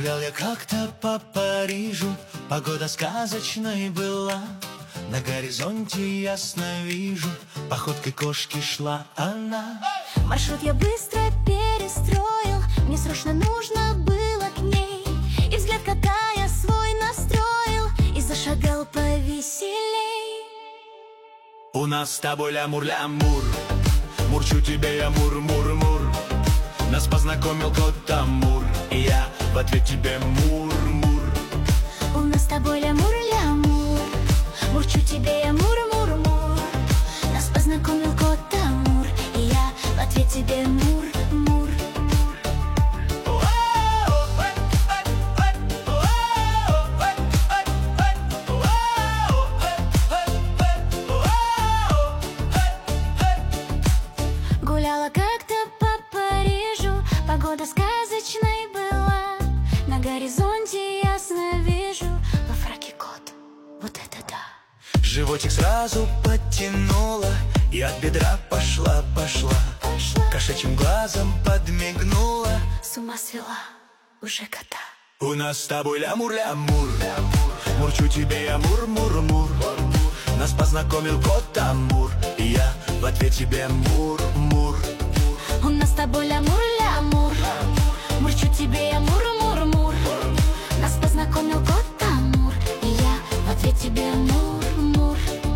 Гулял я как-то по Парижу, погода сказочной была. На горизонте ясно вижу, походкой кошки шла она. Маршрут я быстро перестроил, мне срочно нужно было к ней. И взгляд кота я свой настроил, и зашагал повеселей. У нас с тобой лямур-лямур, мурчу тебе я мур-мур-мур. Нас познакомил кот Амур, и я в ответ тебе мур-мур. У нас с тобой лямур-лямур, мурчу тебе я мур-мур-мур. Нас познакомил кот Амур, и я в ответ тебе мур-мур. Гуляла как-то по Парижу, погода сказочной была. На горизонте ясно вижу, во фраке кот, вот это да. Животик сразу подтянула, и от бедра пошла. Кошачьим глазом подмигнула, С ума свела уже кота. у нас с тобой лямур-лямур, мурчу тебе я мур-мур-мур. Нас познакомил кот Амур, и я в ответ тебе мур-мур. У нас с тобой лямур-лямур, мурчу тебе я мур-мур-мур. Нас познакомил кот Амур, и я в ответ тебе мур-мур.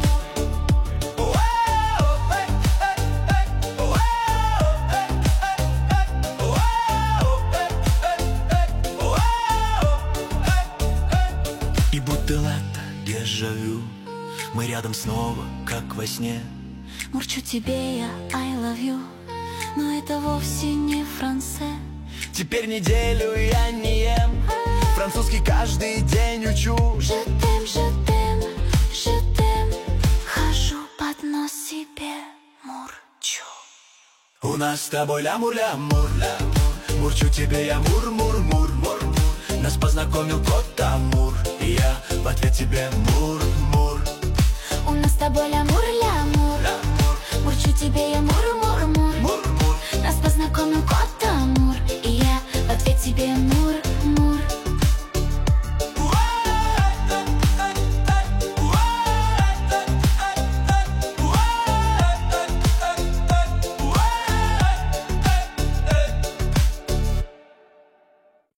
И будто лето, дежавю, мы рядом снова, как во сне. Мурчу тебе я I love you, но это вовсе не франце. Теперь неделю я не ем, французский каждый день учу. Je t'aime, хожу под нос себе мурчу. У нас с тобой лямур-лямур, мурчу тебе я мур-мур-мур. Нас познакомил кот Амур, и я в ответ тебе мур-мур. У нас с тобой лямур-лямур, мурчу тебе я мур-мур-мур. Нас познакомил кот Амур, и я в ответ тебе мур.